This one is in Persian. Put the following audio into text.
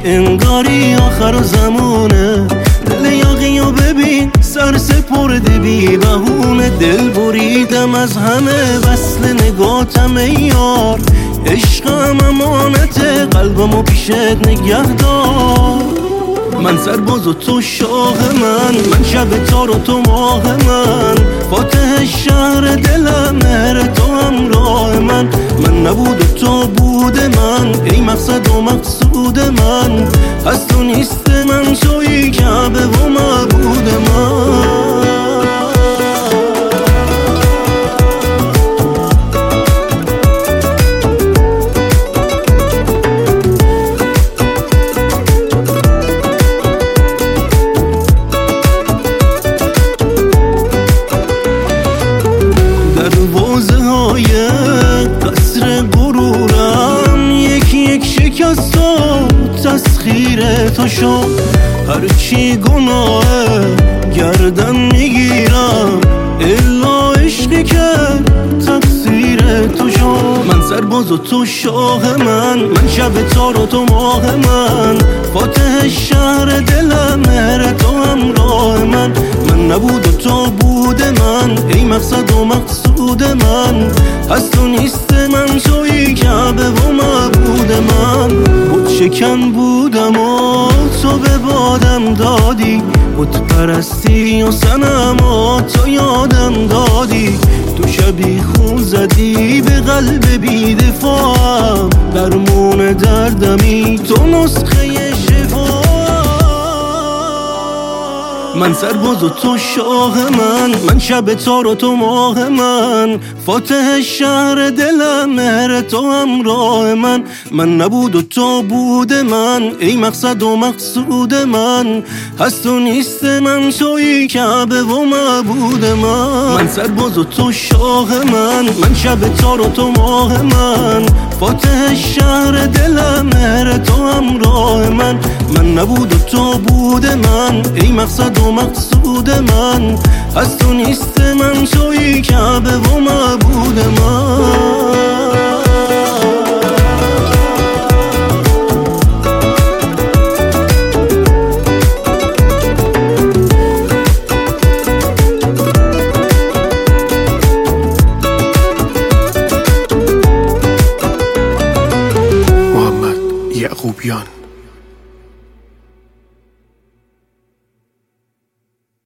انگاری آخر زمانه. دل یاقیو ببین سر سپرده بی بهونه. دل بریدم از همه وصل نگاتم ای یار. عشقم امانته قلبمو پیشت نگه دار. من سرباز و تو شاه من شب تار و تو ماه من. فاتح شهر دلم مهر تو همراه من نبود و تو بود من. ای مقصد و مقصود من، از تو نیست من تویی کعبه و معبود من. قصر غرورم یک یک شکست و تسخیر تو شد. هرچی گناه گردن میگیرم الا عشقی که تقصیر تو شد. من سرباز و تو شاه من شب تار و تو ماه من. فاتح شهر دلم مهر تو همراه من نبود و تو بود من. ای مقصد و مقصود من، از تو نیست من تویی کعبه و معبود من. بود شکن بودم و تو به بادم دادی. بود پرستی و صنما تو یادم دادی. تو شبی خون زدی به قلب بی دفاعم. درمون دردمی تو نسخه شفا. من سرباز و تو شاه من شب تار و تو ماه من. فاتح شهر دلم مهر تو همراه من نبود و تو بود من. ای مقصد و مقصود من، از تو نیست من تویی کعبه و معبود من. من سرباز و تو شاه من شب تار و تو ماه من. فاتح شهر دلم مهر تو همراه من نبود و تو بود من. ای مقصد و مقصود من، از تو نیست من تویی کعبه و معبود من. محمد یعقوبیان.